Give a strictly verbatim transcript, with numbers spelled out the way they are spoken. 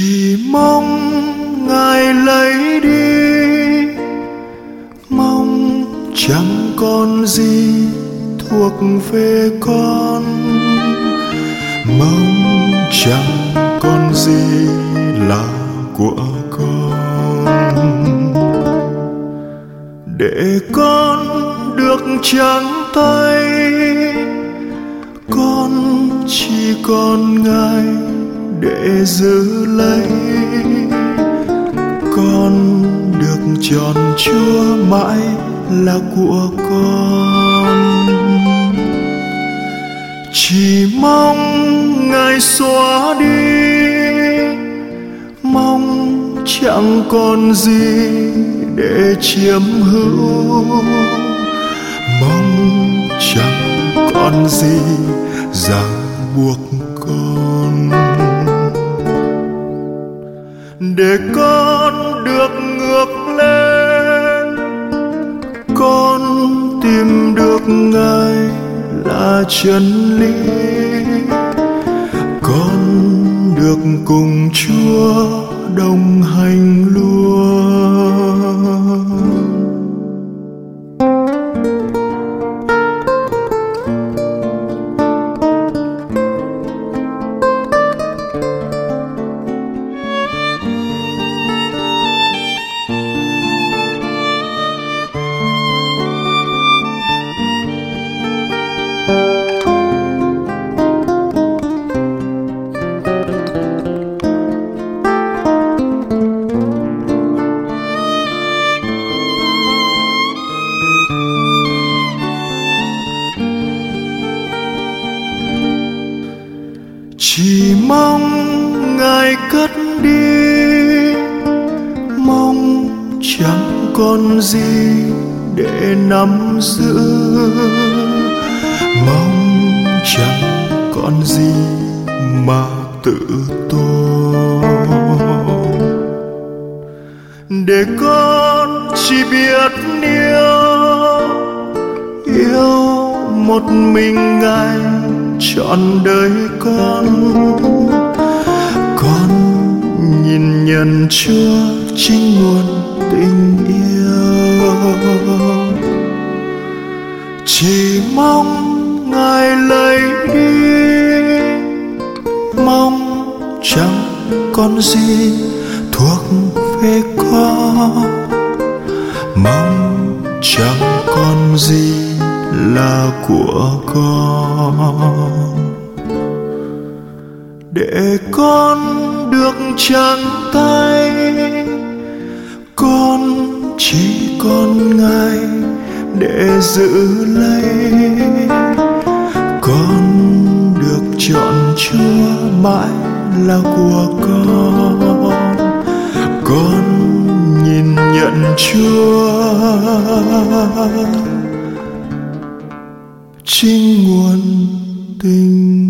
Chỉ mong Ngài lấy đi, mong chẳng còn gì thuộc về con, mong chẳng còn gì là của con, để con được trắng tay. Con chỉ còn Ngài để giữ lấy, con được tròn Chúa mãi là của con. Chỉ mong Ngài xóa đi, mong chẳng còn gì để chiếm hữu, mong chẳng còn gì ràng buộc con, để con được ngược lên. Con tìm được Ngài là chân lý, con được cùng Chúa đồng hành luôn. Chỉ mong Ngài cất đi, mong chẳng còn gì để nắm giữ, mong chẳng còn gì mà tự tôn, để con chỉ biết yêu, yêu một mình Ngài trọn đời con. Con nhìn nhận Chúa chính nguồn tình yêu, chỉ mong Ngài lấy đi, mong chẳng còn gì thuộc về con, mong chẳng còn gì là của con, để con được trắng tay. Con chỉ còn Ngài để giữ lấy, con được chọn Chúa mãi là của con. Con nhìn nhận Chúa chính nguồn tình